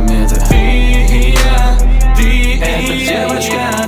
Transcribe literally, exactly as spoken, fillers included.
кометы. Ты и я, ты Эта и девочка я.